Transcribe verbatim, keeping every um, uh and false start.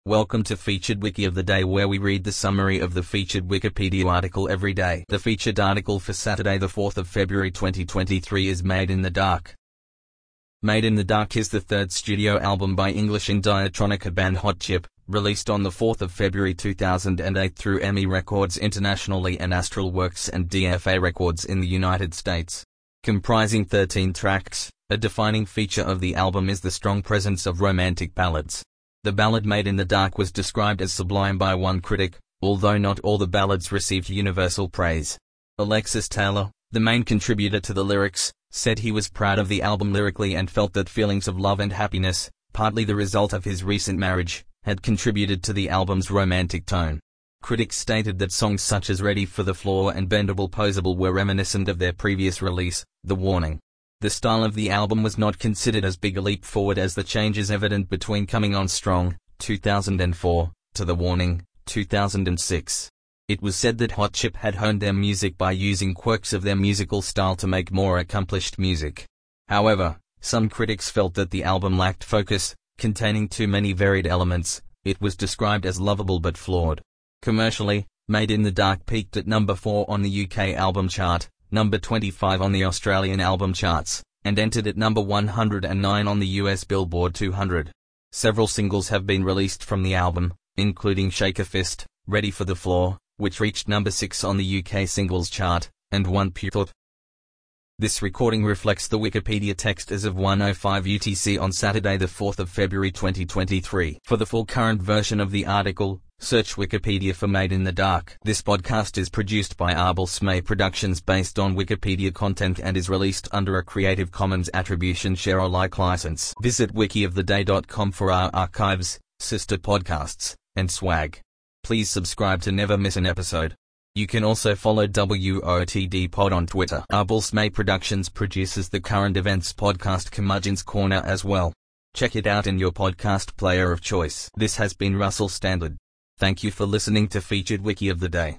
Welcome to Featured Wiki of the Day, where we read the summary of the featured Wikipedia article every day. The featured article for Saturday the fourth of February twenty twenty-three is Made in the Dark. Made in the Dark is the third studio album by English indie electronica band Hot Chip, released on the fourth of February two thousand eight through E M I Records internationally and Astral Works and D F A Records in the United States. Comprising thirteen tracks, a defining feature of the album is the strong presence of romantic ballads. The ballad Made in the Dark was described as sublime by one critic, although not all the ballads received universal praise. Alexis Taylor, the main contributor to the lyrics, said he was proud of the album lyrically and felt that feelings of love and happiness, partly the result of his recent marriage, had contributed to the album's romantic tone. Critics stated that songs such as Ready for the Floor and Bendable Posable were reminiscent of their previous release, The Warning. The style of the album was not considered as big a leap forward as the changes evident between Coming On Strong, two thousand four, to The Warning, two thousand six. It was said that Hot Chip had honed their music by using quirks of their musical style to make more accomplished music. However, some critics felt that the album lacked focus, containing too many varied elements. It was described as lovable but flawed. Commercially, Made in the Dark peaked at number four on the U K album chart, number twenty-five on the Australian album charts, and entered at number one hundred nine on the U S Billboard two hundred. Several singles have been released from the album, including Shake a Fist, Ready for the Floor, which reached number six on the U K singles chart, and One Pure Thought. This recording reflects the Wikipedia text as of one oh five U T C on Saturday the fourth of February twenty twenty-three. For the full current version of the article, search Wikipedia for Made in the Dark. This podcast is produced by Arbel Smay Productions based on Wikipedia content and is released under a Creative Commons Attribution Share Alike license. Visit wiki of the day dot com for our archives, sister podcasts, and swag. Please subscribe to never miss an episode. You can also follow W O T D Pod on Twitter. Arbel Smay Productions produces the current events podcast Curmudgeon's Corner as well. Check it out in your podcast player of choice. This has been Russell Standard. Thank you for listening to Featured Wiki of the Day.